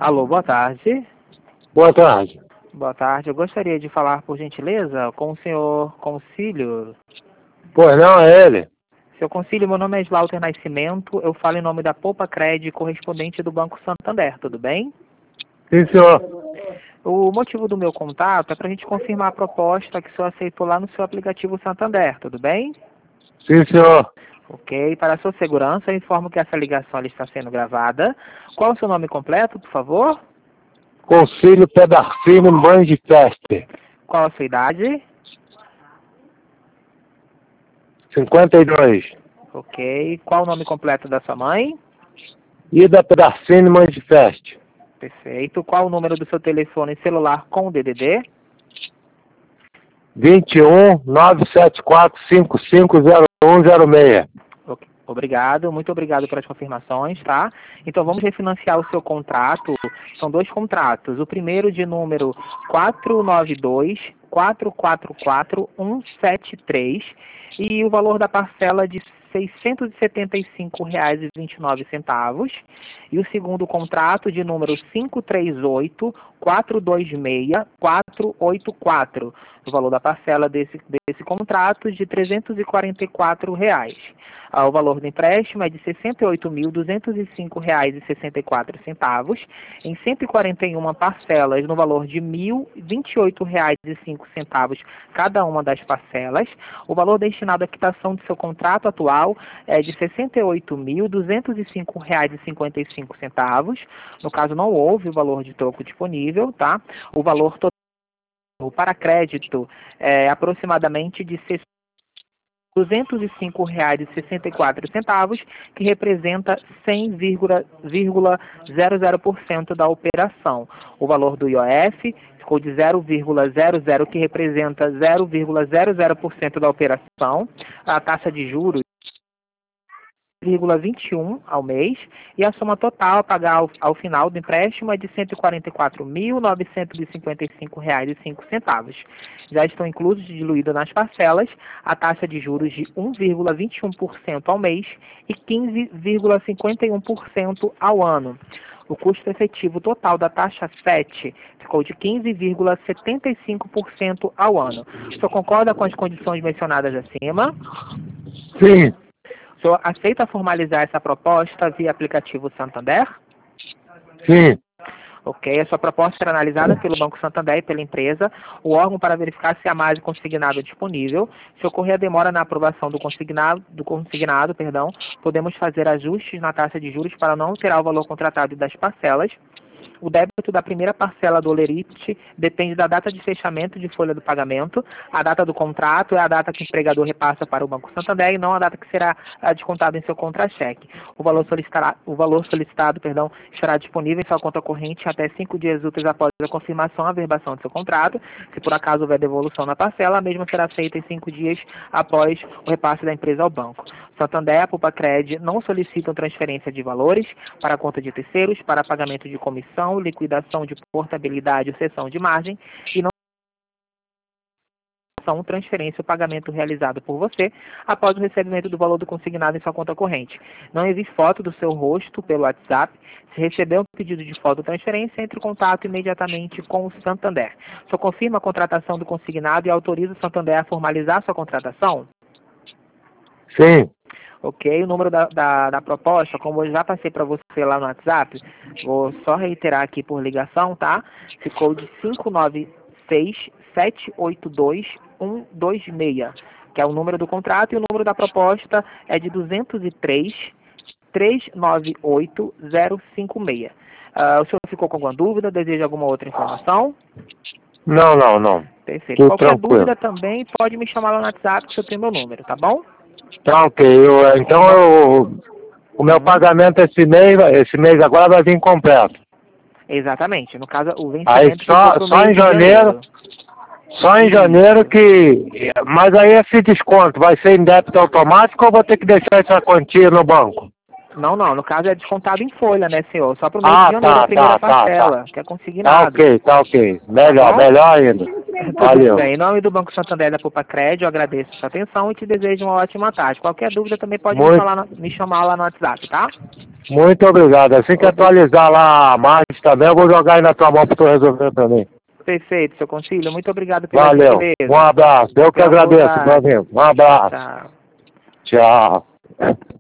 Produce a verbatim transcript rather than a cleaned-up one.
Alô, boa tarde. Boa tarde. Boa tarde. Eu gostaria de falar, por gentileza, com o senhor Concílio. Pois não, é ele. Seu Concílio, meu nome é Slaughter Nascimento. Eu falo em nome da Poupa Cred, correspondente do Banco Santander, tudo bem? Sim, senhor. O motivo do meu contato é para a gente confirmar a proposta que o senhor aceitou lá no seu aplicativo Santander, tudo bem? Sim, senhor. Ok. Para a sua segurança, eu informo que essa ligação ela está sendo gravada. Qual é o seu nome completo, por favor? Concílio Pedarcino Mãe de Feste. Qual a sua idade? cinquenta e dois. Ok. Qual o nome completo da sua mãe? Ida Pedarcino Mãe de Feste. Perfeito. Qual o número do seu telefone celular com o D D D? vinte e um, nove sete quatro, cinco cinco zero um zero seis. Ok. Obrigado, muito obrigado pelas confirmações, tá? Então vamos refinanciar o seu contrato. São dois contratos. O primeiro de número quatro nove dois, quatro quatro quatro, um sete três e o valor da parcela de seiscentos e setenta e cinco reais e vinte e nove centavos. E o segundo contrato de número cinco três oito, quatro dois seis, quatro oito quatro. O valor da parcela desse, desse contrato de trezentos e quarenta e quatro reais. Ah, o valor do empréstimo é de sessenta e oito mil, duzentos e cinco reais e sessenta e quatro centavos, em cento e quarenta e uma parcelas no valor de mil e vinte e oito reais e cinco centavos cada uma das parcelas. O valor destinado à quitação do seu contrato atual é de sessenta e oito mil, duzentos e cinco reais e cinquenta e cinco centavos. No caso, não houve o valor de troco disponível, tá? O valor total para crédito é aproximadamente de duzentos e cinco reais e sessenta e quatro centavos, que representa cem vírgula zero zero por cento da operação. O valor do I O F ficou de zero vírgula zero zero, que representa zero vírgula zero zero por cento da operação. A taxa de juros zero vírgula vinte e um ao mês, e a soma total a pagar ao, ao final do empréstimo é de cento e quarenta e quatro mil, novecentos e cinquenta e cinco reais e cinco centavos. Já estão inclusos, diluídos nas parcelas, a taxa de juros de um vírgula vinte e um por cento ao mês e quinze vírgula cinquenta e um por cento ao ano. O custo efetivo total da taxa sete ficou de quinze vírgula setenta e cinco por cento ao ano. O senhor concorda com as condições mencionadas acima? Sim. O senhor aceita formalizar essa proposta via aplicativo Santander? Sim. Ok, a sua proposta será analisada pelo Banco Santander e pela empresa, o órgão para verificar se há mais consignado disponível. Se ocorrer a demora na aprovação do consignado, do consignado, perdão, podemos fazer ajustes na taxa de juros para não alterar o valor contratado das parcelas. O débito da primeira parcela do Olerite depende da data de fechamento de folha do pagamento. A data do contrato é a data que o empregador repassa para o Banco Santander e não a data que será descontada em seu contra-cheque. O valor solicitado, o valor solicitado perdão, estará disponível em sua conta corrente até cinco dias úteis após a confirmação e averbação do seu contrato. Se por acaso houver devolução na parcela, a mesma será feita em cinco dias após o repasse da empresa ao banco. Santander e a Poupa Cred não solicitam transferência de valores para a conta de terceiros, para pagamento de comissão, liquidação de portabilidade ou cessão de margem, e não são transferência ou pagamento realizado por você após o recebimento do valor do consignado em sua conta corrente. Não existe foto do seu rosto pelo WhatsApp. Se receber um pedido de foto ou transferência, entre em contato imediatamente com o Santander. Só confirma a contratação do consignado e autoriza o Santander a formalizar sua contratação? Sim. Ok, o número da, da, da proposta, como eu já passei para você lá no WhatsApp, vou só reiterar aqui por ligação, tá? Ficou de cinco nove seis, sete oito dois, um dois seis, que é o número do contrato, e o número da proposta é de duzentos e três, trezentos e noventa e oito, zero cinco seis. Uh, o senhor ficou com alguma dúvida? Deseja alguma outra informação? Não, não, não. Perfeito. Tudo Qualquer tranquilo. dúvida também pode me chamar lá no WhatsApp, que o senhor tem meu número, tá bom? Tá ok. Eu, então eu, o meu pagamento esse mês, esse mês agora vai vir completo. Exatamente. No caso, o vencimento Aí só, ficou pro só mês em de janeiro, só em Isso. janeiro que... Mas aí esse desconto vai ser em débito automático ou vou ter que deixar essa quantia no banco? Não, não, no caso é descontado em folha, né, senhor? Só pro mês Ah, de janeiro, tá, a primeira tá, tá, parcela, tá. que é Tá consignado. ok, tá ok. Melhor, Tá bom? melhor ainda. Tudo Valeu. bem. Em nome do Banco Santander da Poupa Crédito, eu agradeço a sua atenção e te desejo uma ótima tarde. Qualquer dúvida também pode me, Muito, falar no- me chamar lá no WhatsApp, tá? muito obrigado. Assim que Obri- atualizar lá a margem também, eu vou jogar aí na tua mão pra tu resolver pra mim. Perfeito, seu Concílio. Muito obrigado pela Valeu. Um gentileza. abraço. Eu que Tenha uma boa agradeço, meu tarde. amigo. Um abraço. Tchau. Tchau.